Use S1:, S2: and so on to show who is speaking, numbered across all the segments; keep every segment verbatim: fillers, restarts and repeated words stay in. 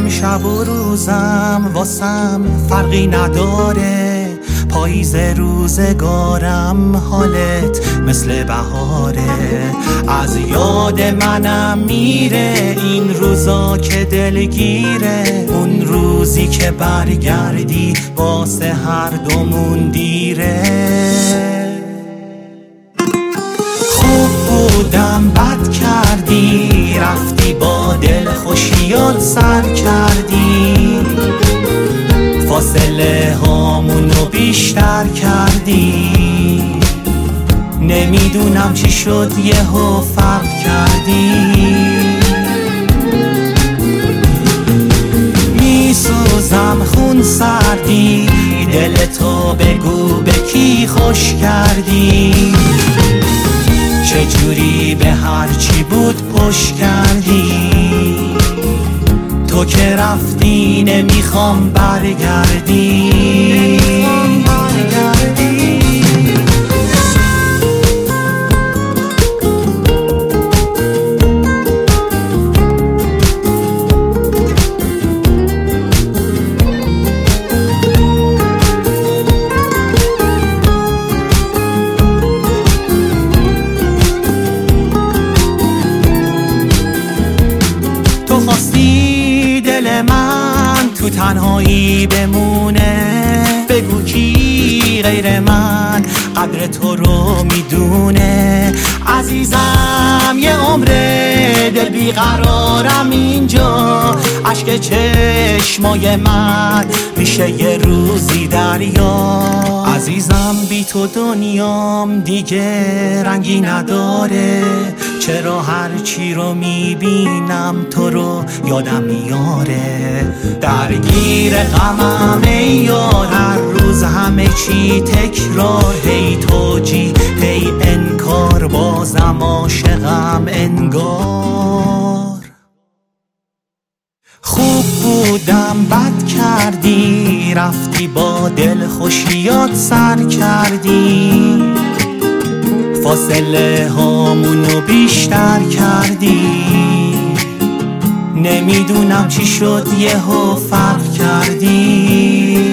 S1: شب و روزم واسم فرقی نداره، پاییز روزگارم حالت مثل بهاره. از یاد منم میره این روزا که دلگیره، اون روزی که برگردی واسه هر دومون دیره. خوب بودم بد کردی، رفتی با دل خوشیات سر کردی، فاصله هامونو بیشتر کردی. نمیدونم چی شد یهو فرق کردی. میسوزم خون سردی، دل تو بگو به کی خوش کردی، چجوری به هر چی بود پشت کردی. تو که رفتی نمیخوام برگردی. تو خواستی دل من تو تنهایی بمونه، بگو کی غیر من قدر تو رو میدونه. عزیزم یه عمره دل بیقرارم اینجا، اشک چشمای من میشه یه روزی دریا. عزیزم بی تو دنیام دیگه رنگی نداره، چرا هر چی رو میبینم تو رو یادم میاره. درگیر غمم ای یار، هر روز همه چی تکرار، هی توجی هی انکار، بازم عاشقم انگار. خوب بودم بد کردی، رفتی با دل خوشیات سر کردی، فاصله هامونو بیشتر کردی. نمیدونم چی شد یهو فرق کردی.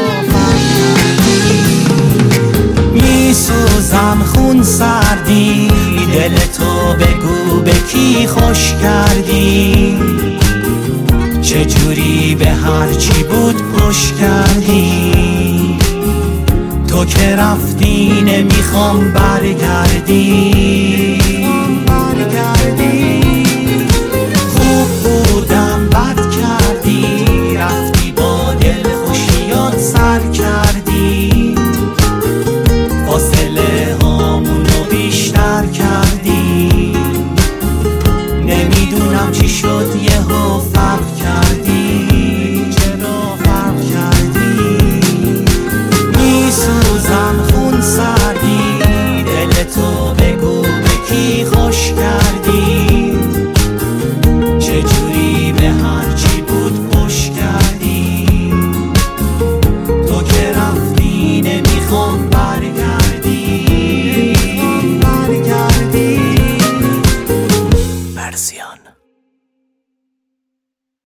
S1: میسوزم خون سردی، دل تو بگو به کی خوش کردی، چجوری به هر چی بود پشت کردی. تو که رفتی نمیخوام برگردی. خوب بودم بد کردی، رفتی با دل خوشیات سر کردی، فاصله هامونو بیشتر کردی. نمیدونم چی شد یهو فرق کردی. چرا فرق کردی؟ میسوزم خون سردی، دل تو بگو به کی خوش کردی، چجوری به هر چی بود پشت کردی. تو که رفتی نمیخوام برگردی. برگردی. مرزیان.